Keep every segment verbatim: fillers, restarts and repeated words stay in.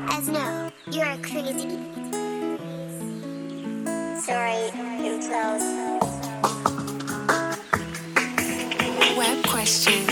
as no, you're crazy. Sorry, you're close. Web questions.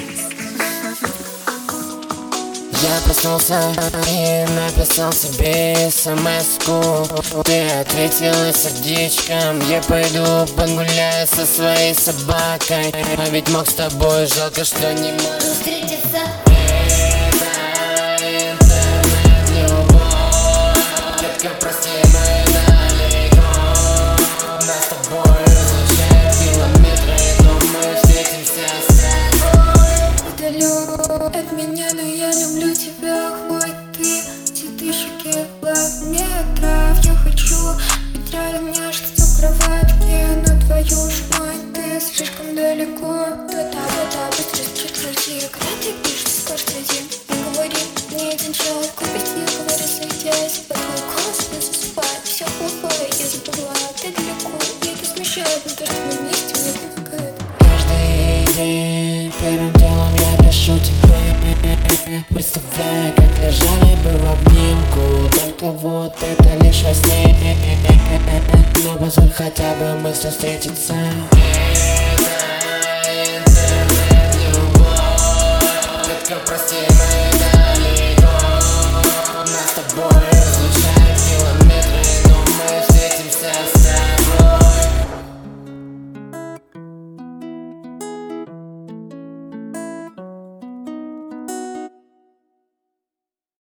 Я проснулся и написал себе смс-ку. Ты ответила сердечком. Я пойду погуляю со своей собакой. А ведь мог с тобой, жалко, что не можем встретиться. Это интернет-любовь. Детка, прости, мы далеко. Нас с тобой разлучают километры, но мы встретимся с тобой. Далеко от меня, но я люблю тебя. Хоть ты сидишь у километров. Я хочу быть рядом, нежиться в кроватке. Но твою ж мать, ты слишком далеко. Да-да-да-да, быстро скрути. Когда ты пишешь, скажешь один. Не говори, ни один человек купить. Не говори, сойдясь. По твой голос не засыпает. Все плохое я забываю. Ты далеко, и это смешает. Но то, что мы вместе, мне помогает. Каждый день первым делом я пишу тебе, представляя, как лежали бы в обнимку. Только вот это лишь во сне. Но позволь хотя бы мысли встретиться.